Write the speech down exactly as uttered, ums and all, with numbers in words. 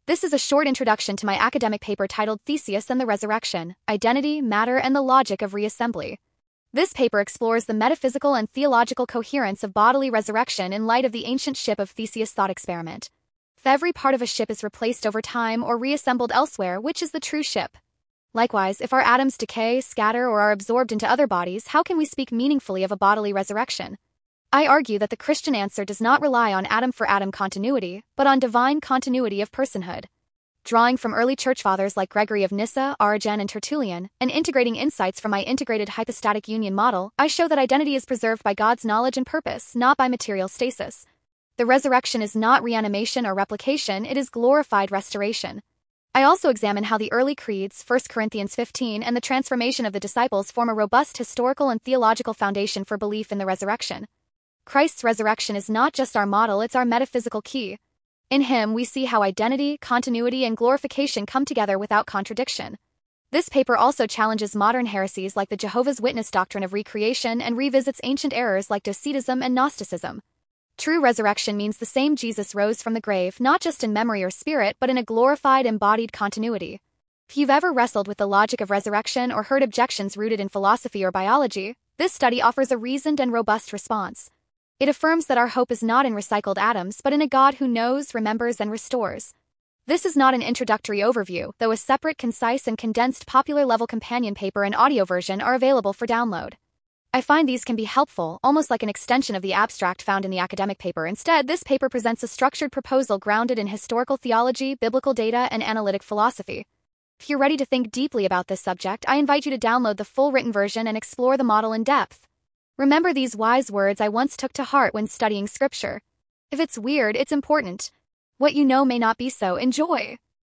This is a short introduction to my academic paper titled Theseus and the Resurrection: Identity, Matter, and the Logic of Reassembly. This paper explores the metaphysical and theological coherence of bodily resurrection in light of the ancient ship of Theseus thought experiment. If every part of a ship is replaced over time or reassembled elsewhere, which is the true ship? Likewise, if our atoms decay, scatter, or are absorbed into other bodies, how can we speak meaningfully of a bodily resurrection? I argue that the Christian answer does not rely on atom-for-atom continuity, but on divine continuity of personhood. Drawing from early church fathers like Gregory of Nyssa, Origen, and Tertullian, and integrating insights from my integrated hypostatic union model, I show that identity is preserved by God's knowledge and purpose, not by material stasis. The resurrection is not reanimation or replication, it is glorified restoration. I also examine how the early creeds, First Corinthians fifteen, and the transformation of the disciples form a robust historical and theological foundation for belief in the resurrection. Christ's resurrection is not just our model, it's our metaphysical key. In him we see how identity, continuity, and glorification come together without contradiction. This paper also challenges modern heresies like the Jehovah's Witness doctrine of recreation and revisits ancient errors like Docetism and Gnosticism. True resurrection means the same Jesus rose from the grave, not just in memory or spirit, but in a glorified, embodied continuity. If you've ever wrestled with the logic of resurrection or heard objections rooted in philosophy or biology, this study offers a reasoned and robust response. It affirms that our hope is not in recycled atoms, but in a God who knows, remembers, and restores. This is not an introductory overview, though a separate, concise, and condensed popular-level companion paper and audio version are available for download. I find these can be helpful, almost like an extension of the abstract found in the academic paper. Instead, this paper presents a structured proposal grounded in historical theology, biblical data, and analytic philosophy. If you're ready to think deeply about this subject, I invite you to download the full written version and explore the model in depth. Remember these wise words I once took to heart when studying scripture. If it's weird, it's important. What you know may not be so. Enjoy.